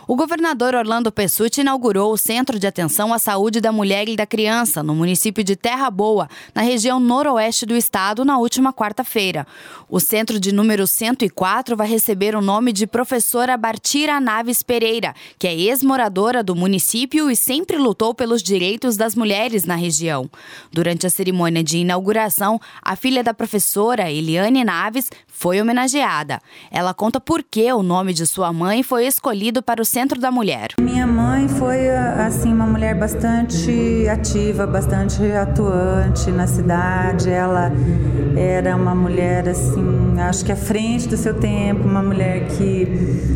O governador Orlando Pessutti inaugurou o Centro de Atenção à Saúde da Mulher e da Criança, no município de Terra Boa, na região noroeste do estado, na última quarta-feira. O centro de número 104 vai receber o nome de professora Bartira Naves Pereira, que é ex-moradora do município e sempre lutou pelos direitos das mulheres na região. Durante a cerimônia de inauguração, a filha da professora, Eliane Naves, foi homenageada. Ela conta por que o nome de sua mãe foi escolhido para o Centro da Mulher. Minha mãe foi assim uma mulher bastante ativa, bastante atuante na cidade. Ela era uma mulher assim, acho que à frente do seu tempo, uma mulher que,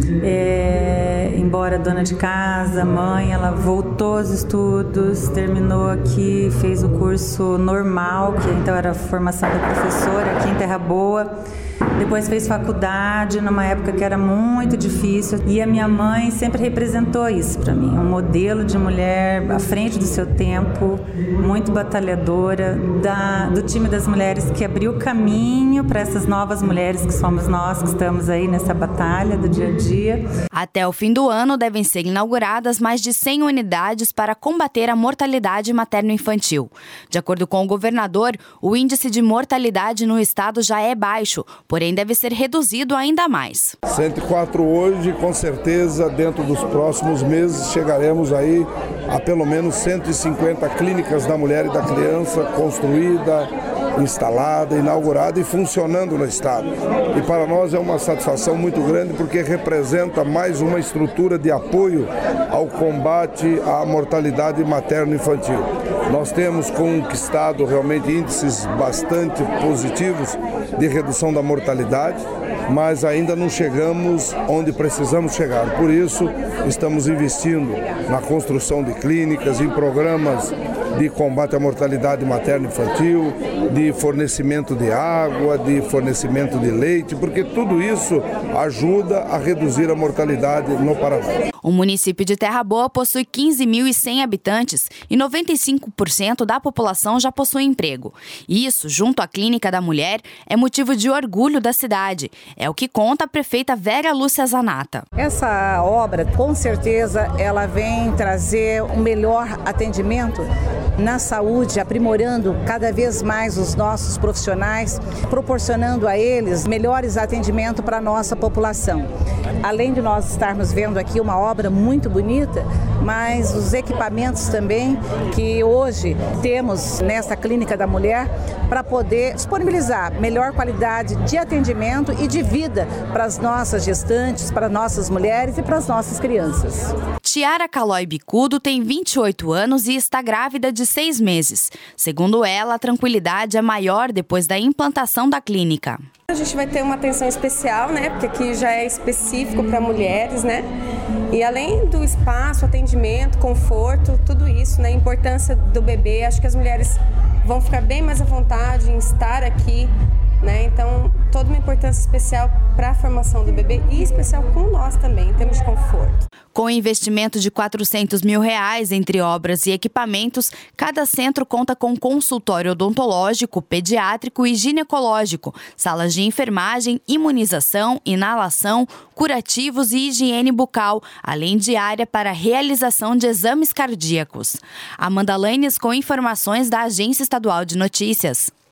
embora dona de casa, mãe, ela voltou aos estudos, terminou aqui, fez o curso normal, que então era a formação da professora aqui em Terra Boa. Depois fez faculdade, numa época que era muito difícil. E a minha mãe sempre representou isso para mim. Um modelo de mulher à frente do seu tempo, muito batalhadora, do time das mulheres que abriu caminho para essas novas mulheres que somos nós, que estamos aí nessa batalha do dia a dia. Até o fim do ano devem ser inauguradas mais de 100 unidades para combater a mortalidade materno-infantil. De acordo com o governador, o índice de mortalidade no estado já é baixo, porém deve ser reduzido ainda mais. 104 hoje, com certeza, dentro dos próximos meses, chegaremos aí a pelo menos 150 clínicas da mulher e da criança construída, instalada, inaugurada e funcionando no estado. E para nós é uma satisfação muito grande porque representa mais uma estrutura de apoio ao combate à mortalidade materno-infantil. Nós temos conquistado realmente índices bastante positivos de redução da mortalidade, mas ainda não chegamos onde precisamos chegar. Por isso, estamos investindo na construção de clínicas, em programas de combate à mortalidade materno-infantil, de fornecimento de água, de fornecimento de leite, porque tudo isso ajuda a reduzir a mortalidade no Paraná. O município de Terra Boa possui 15.100 habitantes e 95% da população já possui emprego. Isso, junto à Clínica da Mulher, é motivo de orgulho da cidade. É o que conta a prefeita Vera Lúcia Zanata. Essa obra, com certeza, ela vem trazer um melhor atendimento na saúde, aprimorando cada vez mais os nossos profissionais, proporcionando a eles melhores atendimentos para a nossa população. Além de nós estarmos vendo aqui uma obra muito bonita, mas os equipamentos também que hoje temos nessa Clínica da Mulher para poder disponibilizar melhor qualidade de atendimento e de vida para as nossas gestantes, para nossas mulheres e para as nossas crianças. Tiara Calói Bicudo tem 28 anos e está grávida de 6 meses. Segundo ela, a tranquilidade é maior depois da implantação da clínica. A gente vai ter uma atenção especial, né? Porque aqui já é específico para mulheres, né? E além do espaço, atendimento, conforto, tudo isso, né? A importância do bebê, acho que as mulheres vão ficar bem mais à vontade em estar aqui, né? Então, toda uma importância especial para a formação do bebê e especial com nós também, em termos de conforto. Com investimento de R$400 mil entre obras e equipamentos, cada centro conta com consultório odontológico, pediátrico e ginecológico, salas de enfermagem, imunização, inalação, curativos e higiene bucal, além de área para realização de exames cardíacos. Amanda Lanes com informações da Agência Estadual de Notícias.